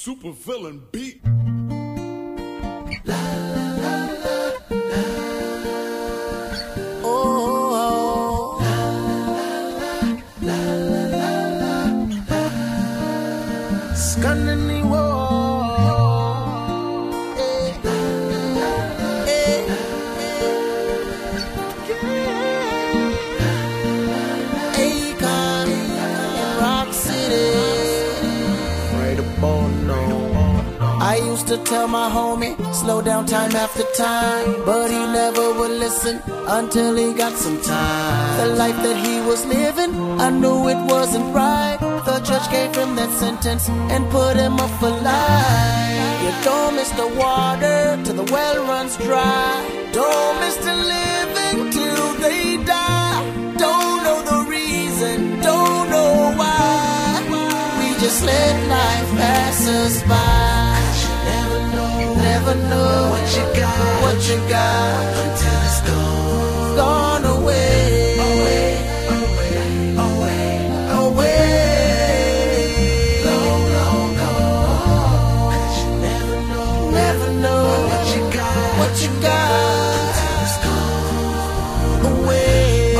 super villain beat. Scanning Akon in Rock City. Right about now. I used to tell my homie, slow down time after time, but he never would listen until he got some time. The life that he was living, I knew it wasn't right. The judge gave him that sentence and put him up for life. You don't miss the water till the well runs dry. Don't miss the living till they die. Don't know the reason, don't know why. We just let life pass us by. Never know what you got until it's gone away. Long gone. 'Cause you never know what you got until it's gone away.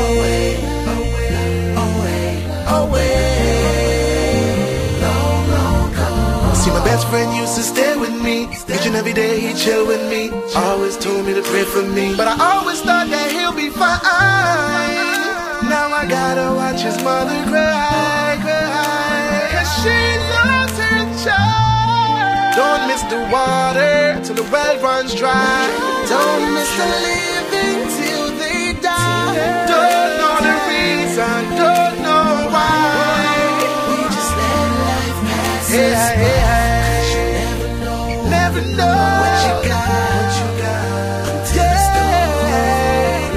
Long gone. See, my best friend used to stay with me. Each and every day he'd chill with me. Always told me to pray for me, but I always thought that he'll be fine. Now I gotta watch his mother cry, cause she loves her child. Don't miss the water till the well runs dry. Don't miss the living till they die. Don't know the reason, don't know why. We just let life pass us Hey, by. never know What you got until it's gone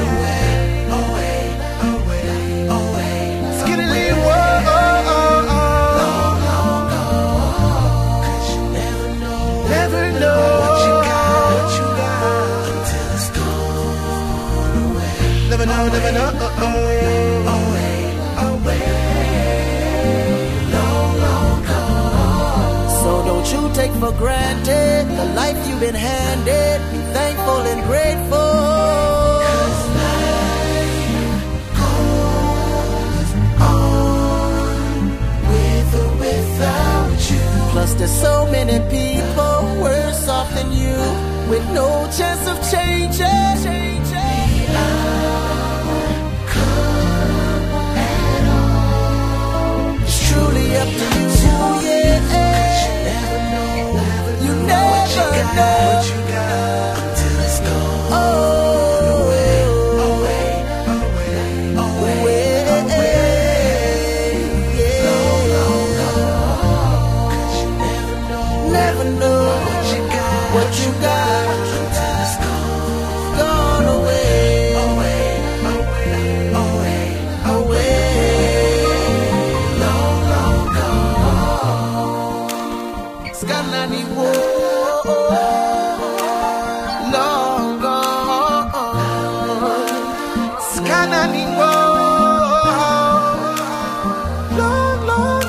away. Skiddly, whoa, Long gone. 'Cause you never know what you got until it's gone away. never know. Long gone. So don't you take for granted the life you've been handed. Be thankful and grateful. 'Cause life goes on with or without you. Plus there's so many people worse off than you, with no chance of changing. It's truly up to you, yeah. You never know what you got until it's gone away. Never know what you got until it's gone away. Long gone. Scanani wo, long gone. Scanning, long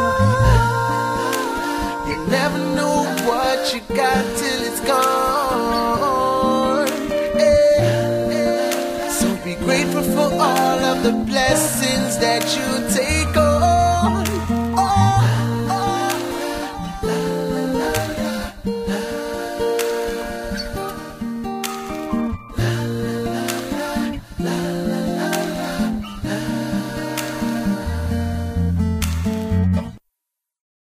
gone. You never know what you got till it's gone. So be grateful for all of the blessings that you take.